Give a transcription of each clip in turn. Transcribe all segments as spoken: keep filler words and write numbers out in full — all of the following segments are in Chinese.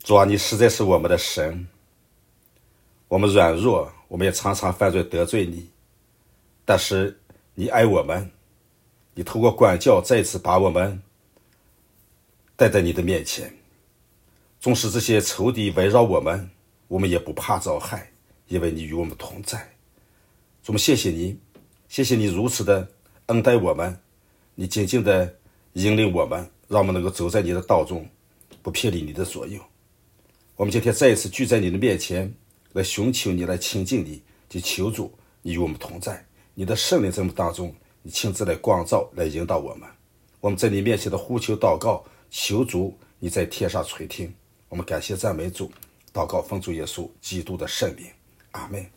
主啊，你实在是我们的神，我们软弱，我们也常常犯罪得罪你，但是你爱我们，你透过管教再次把我们带在你的面前。纵使这些仇敌围绕我们，我们也不怕遭害，因为你与我们同在。主，我们谢谢你，谢谢你如此的恩待我们，你紧紧的引领我们，让我们能够走在你的道中，不偏离你的左右。我们今天再一次聚在你的面前，来寻求你，来亲近你，就求主你与我们同在，你的圣灵在我们当中，你亲自来光照，来引导我们。我们在你面前的呼求祷告，求主你在天上垂听。我们感谢赞美主，祷告奉主耶稣基督的圣名，阿们。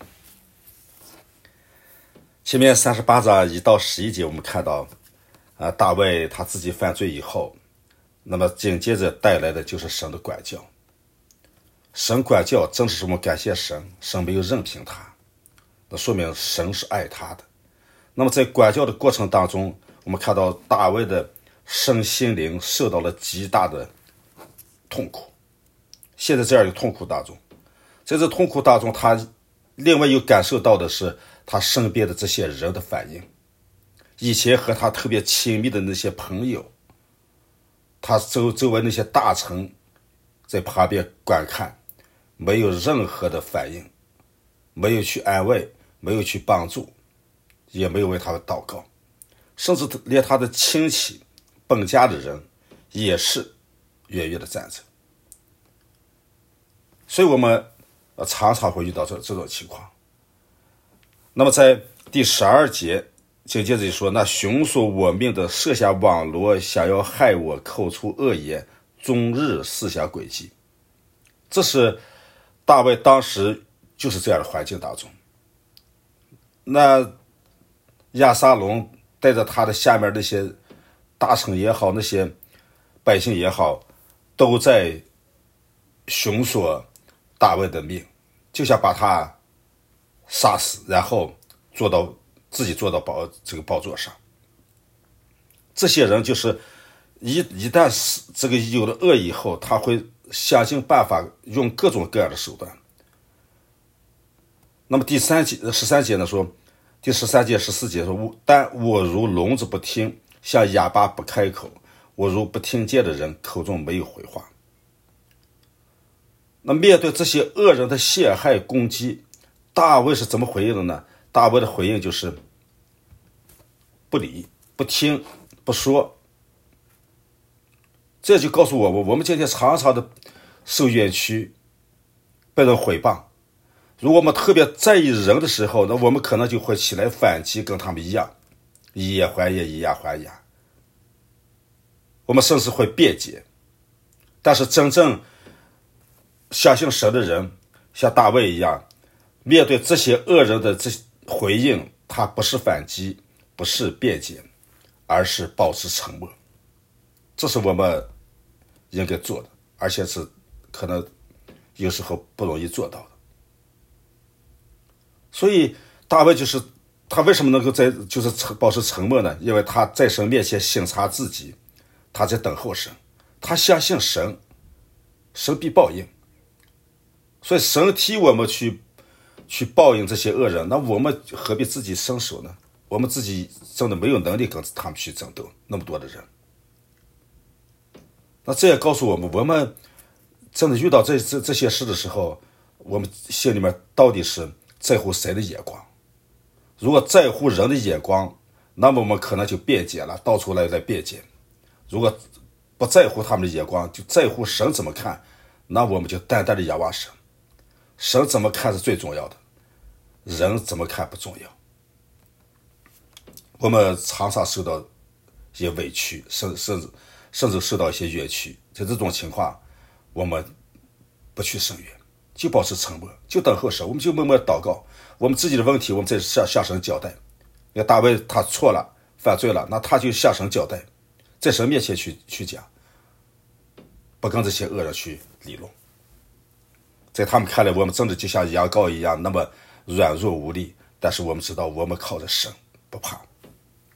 前面三十八章一到十一节，我们看到啊，大卫他自己犯罪以后，那么紧接着带来的就是神的管教。神管教真的是我们感谢神，神没有任凭他，那说明神是爱他的。那么在管教的过程当中，我们看到大卫的身心灵受到了极大的痛苦。现在这样一个痛苦当中，在这痛苦当中，他另外又感受到的是他身边的这些人的反应。以前和他特别亲密的那些朋友，他周周围那些大臣在旁边观看，没有任何的反应，没有去安慰，没有去帮助，也没有为他们祷告，甚至连他的亲戚本家的人也是远远的站着。所以我们常常会遇到这这种情况。那么在第十二节紧接着就说，那寻索我命的设下网罗，想要害我，口出恶言，终日思想诡计。这是大卫当时就是这样的环境当中。那亚撒龙带着他的下面那些大臣也好，那些百姓也好，都在寻索大卫的命，就想把他杀死，然后坐到自己坐到宝这个宝座上。这些人就是一一旦是这个有了恶以后，他会想尽办法用各种各样的手段。那么第三节十三节呢说，第十三节十四节说，但我如聋子不听，像哑巴不开口，我如不听见的人，口中没有回话。那面对这些恶人的陷害攻击，大卫是怎么回应的呢？大卫的回应就是不理、不听、不说。这就告诉我们，我们今天常常的受冤屈，被人毁谤。如果我们特别在意人的时候，那我们可能就会起来反击，跟他们一样，以眼还眼，以牙还牙。我们甚至会辩解。但是真正相信神的人，像大卫一样，面对这些恶人的这回应，他不是反击，不是辩解，而是保持沉默。这是我们应该做的，而且是可能有时候不容易做到的。所以大卫就是他为什么能够在就是保持沉默呢？因为他在神面前省察自己，他在等候神，他相信神，神必报应。所以神替我们去去报应这些恶人，那我们何必自己伸手呢？我们自己真的没有能力跟他们去争斗，那么多的人。那这也告诉我们，我们真的遇到这这这些事的时候，我们心里面到底是在乎谁的眼光？如果在乎人的眼光，那么我们可能就辩解了，到处来来辩解。如果不在乎他们的眼光，就在乎神怎么看，那我们就淡淡的仰望神。神怎么看是最重要的，人怎么看不重要。我们常常受到一些委屈，甚甚至甚至受到一些冤屈，在这种情况，我们不去声援，就保持沉默，就等候神，我们就默默祷告，我们自己的问题，我们再向向神交代。那大卫他错了，犯罪了，那他就向神交代，在神面前去去讲，不跟这些恶人去理论。在他们看来，我们真的就像羊羔一样，那么软弱无力，但是我们知道，我们靠着神，不怕。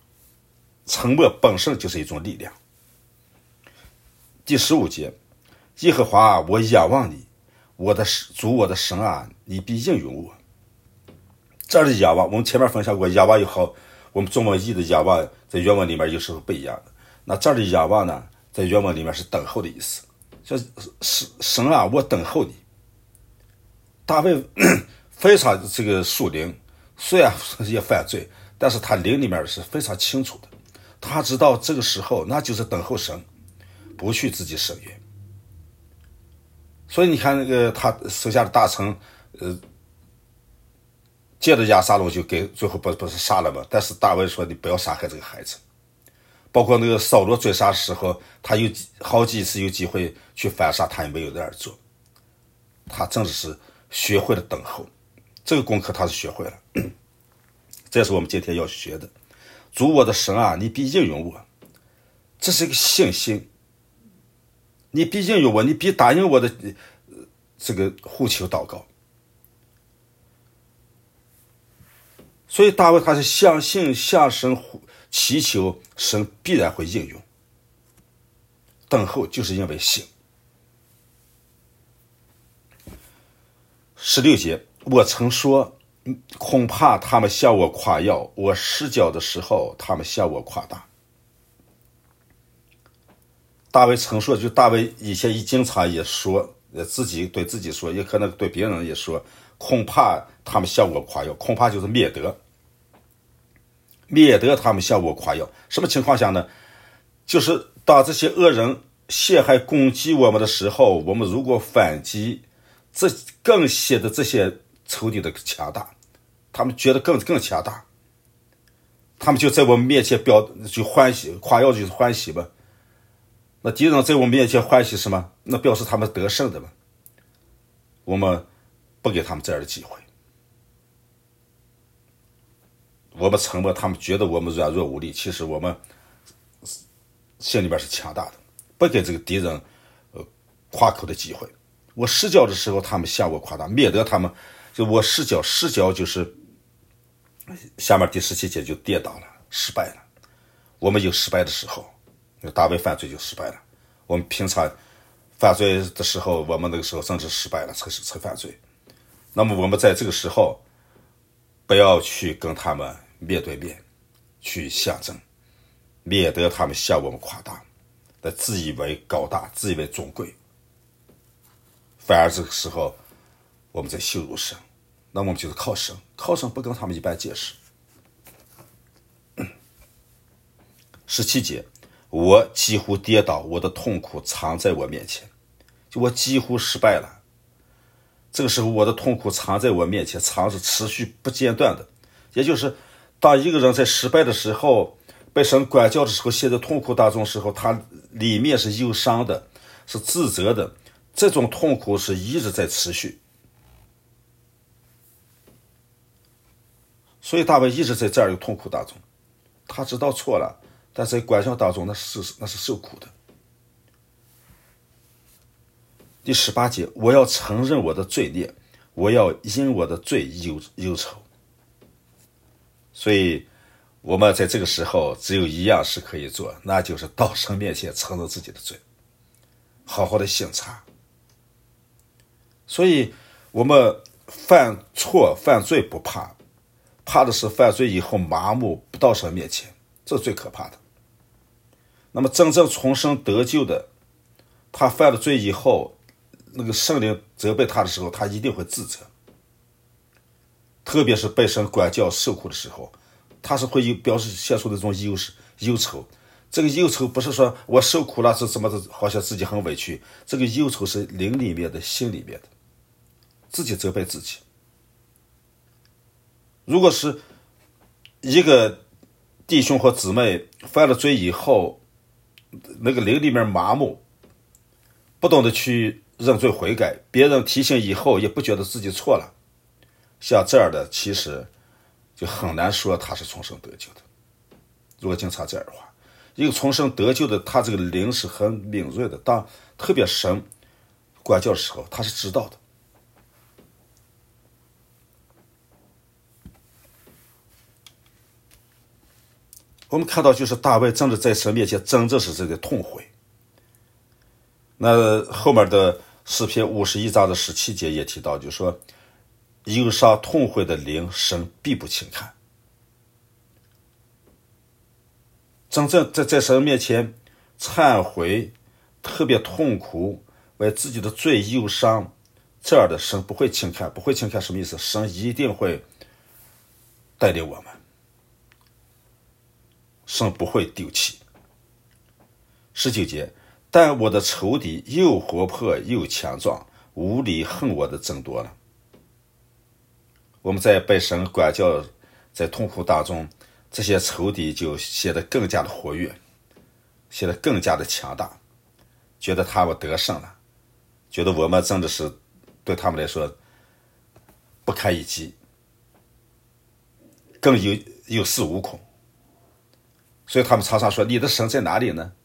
沉默本身就是一种力量。第十五节， 耶和华啊，我仰望你，我的主，我的神啊，你必应允我。这儿的仰望，我们前面分享过，仰望也好，我们中文译的仰望在原文里面有时候不一样的。那这儿的仰望呢，在原文里面是等候的意思，说神啊，我等候你。大卫非常这个属灵，虽然也犯罪，但是他灵里面是非常清楚的，他知道这个时候那就是等候神，不去自己伸冤。所以你看那个他手下的大臣，呃，借着亚撒龙就给最后不不是杀了吗？但是大卫说你不要杀害这个孩子。包括那个扫罗追杀的时候，他有好几次有机会去反杀，他也没有那样做。他真的是学会了等候，这个功课他是学会了。这是我们今天要学的。主我的神啊，你必应允我，这是一个信心。你必应允我，你必答应我的这个呼求祷告。所以大卫他是相信向神祈求，神必然会应允。等候就是因为信。十六节，我曾说，恐怕他们向我夸耀，我失脚的时候，他们向我夸大。大卫曾说，就大卫以前一经常也说，自己对自己说，也可能对别人也说，恐怕他们向我夸耀，恐怕就是灭得，灭得他们向我夸耀。什么情况下呢？就是当这些恶人陷害攻击我们的时候，我们如果反击，这更显得这些仇敌的强大，他们觉得更更强大，他们就在我们面前表就欢喜，夸耀就是欢喜嘛。那敌人在我们面前欢喜什么？那表示他们得胜的嘛。我们不给他们这样的机会，我们沉默，他们觉得我们软弱无力，其实我们心里边是强大的，不给这个敌人呃夸口的机会。我失脚的时候，他们向我夸大，灭得他们。就我失脚，失脚就是下面第十七节就跌倒了，失败了。我们有失败的时候，大卫犯罪就失败了。我们平常犯罪的时候，我们那个时候甚至失败了才是才犯罪。那么我们在这个时候，不要去跟他们面对面去相争，免得他们向我们夸大，的自以为高大，自以为尊贵。反而这个时候我们在羞辱神，那我们就是靠神，靠神不跟他们一般见识。十七节，我几乎跌倒，我的痛苦藏在我面前，就我几乎失败了。这个时候我的痛苦藏在我面前，藏是持续不间断的，也就是当一个人在失败的时候，被神管教的时候，陷在痛苦当中的时候，他里面是忧伤的，是自责的，这种痛苦是一直在持续。所以大卫一直在这样有痛苦当中，他知道错了，但在管教当中那是那是受苦的。第十八节，我要承认我的罪孽，我要因我的罪忧忧愁。所以我们在这个时候只有一样事可以做，那就是到神面前承认自己的罪，好好的省察。所以我们犯错犯罪不怕，怕的是犯罪以后麻木不到神面前，这是最可怕的。那么真正重生得救的，他犯了罪以后，那个圣灵责备他的时候，他一定会自责，特别是被神管教受苦的时候，他是会有表示现出的这种忧忧愁。这个忧愁不是说我受苦了是怎么的，好像自己很委屈，这个忧愁是灵里面的，心里面的，自己责备自己。如果是一个弟兄或姊妹犯了罪以后，那个灵里面麻木，不懂得去认罪悔改，别人提醒以后也不觉得自己错了，像这样的其实就很难说他是重生得救的。如果经常这样的话，一个重生得救的，他这个灵是很敏锐的，当特别神管教的时候，他是知道的。我们看到就是大卫真的在神面前真正是这个痛悔。 那后面的诗篇五十一章的十七节也提到，就说忧伤痛悔的灵，神必不轻看。真正在在神面前忏悔，特别痛苦，为自己的罪忧伤，这样的神不会轻看。不会轻看什么意思？神一定会带领我们，神不会丢弃。十九节，但我的仇敌又活泼又强壮，无理恨我的增多了。我们在被神管教，在痛苦当中，这些仇敌就显得更加的活跃，显得更加的强大，觉得他们得胜了，觉得我们真的是对他们来说不堪一击，更有有恃无恐。所以他们常常说，你的神在哪里呢？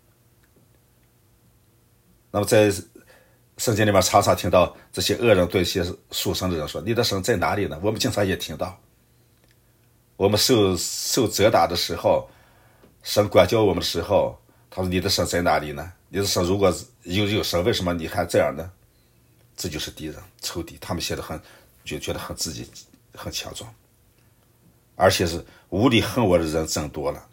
那么在圣经里面常常听到这些恶人对一些属神的人说，你的神在哪里呢？我们经常也听到，我们受受责打的时候，神管教我们的时候，他说，你的神在哪里呢？你的神如果有有神，为什么你还这样呢？这就是敌人仇敌，他们现在很就觉得很自己很强壮，而且是无理恨我的人增多了。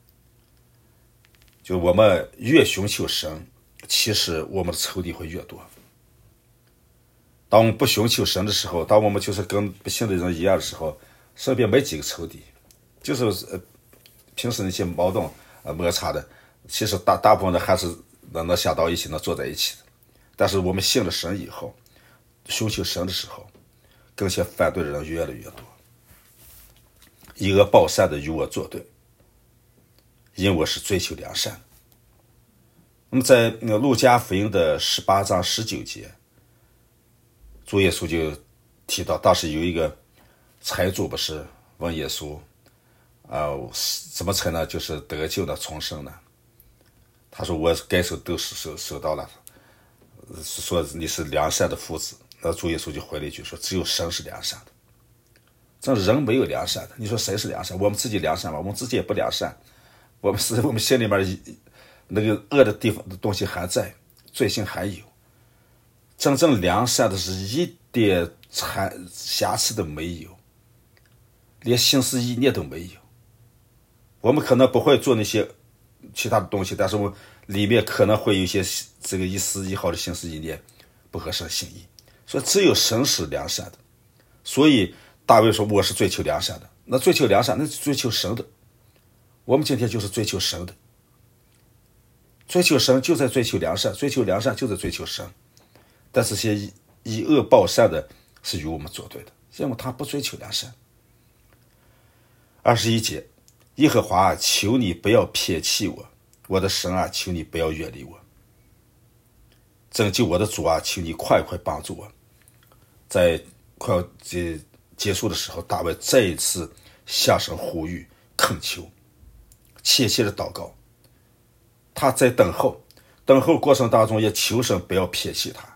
就我们越寻求神，其实我们的仇敌会越多。当我们不寻求神的时候，当我们就是跟不信的人一样的时候，身边没几个仇敌，就是呃平时那些矛盾呃摩擦的，其实大大部分的还是能能想到一起，能坐在一起的。但是我们信了神以后，寻求神的时候，跟些反对的人越来越多，以恶报善的与我作对，因我是追求良善。那么在路加福音的十八章十九节，主耶稣就提到，当时有一个财主不是问耶稣啊、呃，怎么才能就是得救的重生呢？他说，我该受都是受受到了，说你是良善的夫子。那主耶稣就回了一句说，只有神是良善的，这人没有良善的。你说谁是良善？我们自己良善吗？我们自己也不良善，我们是我们心里面那个恶的地方的东西还在，罪性还有。真正良善的是一点瑕疵都没有，连心思意念都没有。我们可能不会做那些其他的东西，但是我们里面可能会有一些这个一丝一毫的心思意念不合神心意。所以只有神是良善的。所以大卫说，我是追求良善的。那追求良善，那是追求神的。我们今天就是追求神的，追求神就在追求良善，追求良善就在追求神。但是些以以恶报善的是与我们作对的，因为他不追求良善。二十一节，耶和华啊，求你不要撇弃我，我的神啊，求你不要远离我。拯救我的主啊，求你快快帮助我。在快要结结束的时候，大卫再一次向神呼吁恳求，切切的祷告。他在等候，等候过程当中也求神不要撇弃他。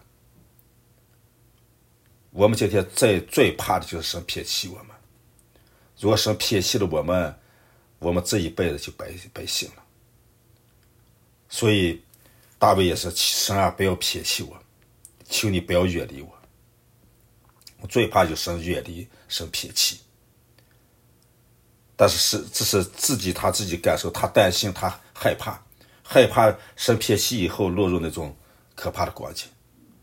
我们今天最最怕的就是神撇弃我们。如果神撇弃了我们，我们这一辈子就白白信了。所以大卫也是，神啊，不要撇弃我，求你不要远离我。我最怕就神远离，神撇弃。但是是这是自己他自己感受，他担心，他害怕，害怕神撇弃以后落入那种可怕的光景。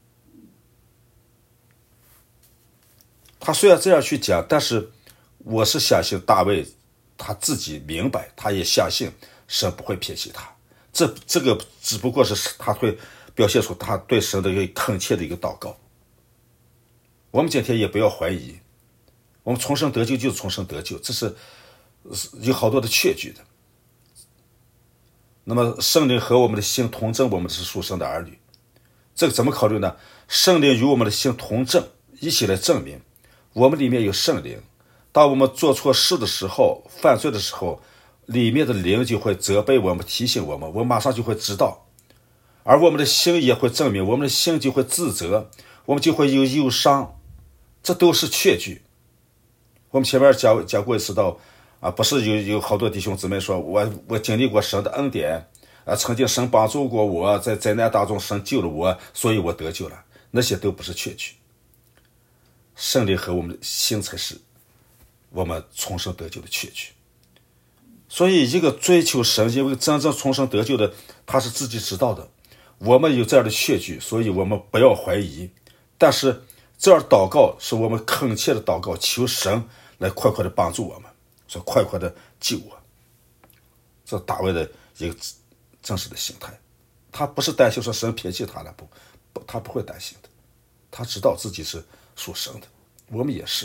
他虽然这样去讲，但是我是相信大卫他自己明白，他也相信神不会撇弃他。这这个只不过是他会表现出他对神的一个恳切的一个祷告。我们今天也不要怀疑，我们重生得救就是重生得救，这是有好多的确据的。那么圣灵和我们的心同证，我们是属神的儿女。这个怎么考虑呢？圣灵与我们的心同证，一起来证明我们里面有圣灵。当我们做错事的时候，犯罪的时候，里面的灵就会责备我们，提醒我们，我们马上就会知道。而我们的心也会证明，我们的心就会自责，我们就会有忧伤，这都是确据。我们前面讲讲过一次到啊，不是有有好多弟兄姊妹说，我我经历过神的恩典， 啊，曾经神帮助过我，在灾难当中神救了我，所以我得救了，那些都不是确据。圣灵和我们的心才是我们重生得救的确据。所以一个追求神，因为真正重生得救的，他是自己知道的，我们有这样的确据，所以我们不要怀疑。但是这样祷告是我们恳切的祷告，求神来快快的帮助我们，说快快的救我。这是大卫的一个真实的心态，他不是担心说神撇弃他了，不不，他不会担心的，他知道自己是属神的，我们也是。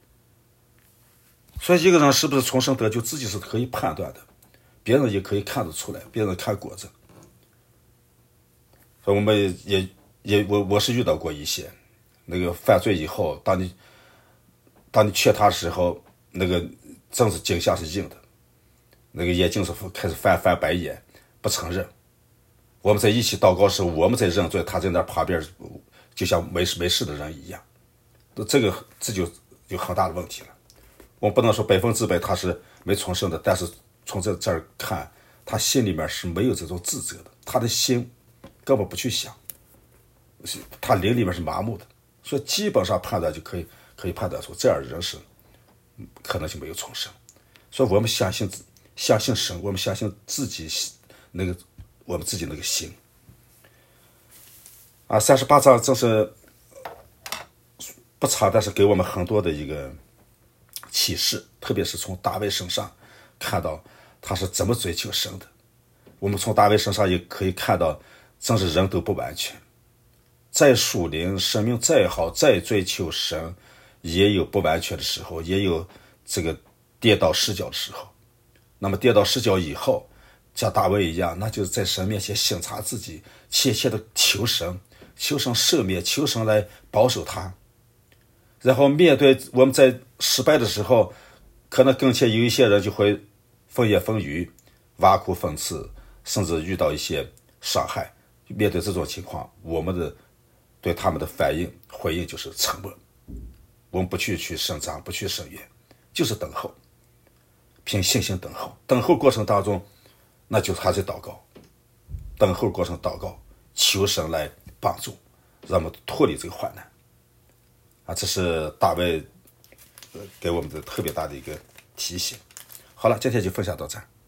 所以一个人是不是重生得救，自己是可以判断的，别人也可以看得出来，别人看果子。所以我们也也我我是遇到过一些那个犯罪以后，当你当你劝他的时候，那个正是颈项是硬的，那个眼睛是开始翻翻白眼，不承认。我们在一起祷告时候，我们在认罪，他在那旁边就像没事没事的人一样，这个这就有很大的问题了。我们不能说百分之百他是没重生的，但是从这这儿看，他心里面是没有这种自责的，他的心根本不去想，他灵里面是麻木的，所以基本上判断就可以可以判断出这样的人是可能就没有重生。所以我们相信相信神，我们相信自己那个我们自己那个心啊。三十八章正是不长，但是给我们很多的一个启示，特别是从大卫身上看到他是怎么追求神的。我们从大卫身上也可以看到，真是人都不完全，再属灵生命再好，再追求神，也有不完全的时候，也有这个跌倒失脚的时候。那么跌倒失脚以后，像大卫一样，那就是在神面前省察自己，切切的求神，求神赦免，求神来保守他。然后面对我们在失败的时候，可能跟前有一些人就会风言风语，挖苦讽刺，甚至遇到一些伤害。面对这种情况，我们的对他们的反应回应就是沉默，我们不去去声张，不去声援，就是等候，凭信心等候。等候过程当中，那就还在祷告，等候过程祷告，求神来帮助，让我们脱离这个患难啊！这是大卫给我们的特别大的一个提醒。好了，今天就分享到这儿。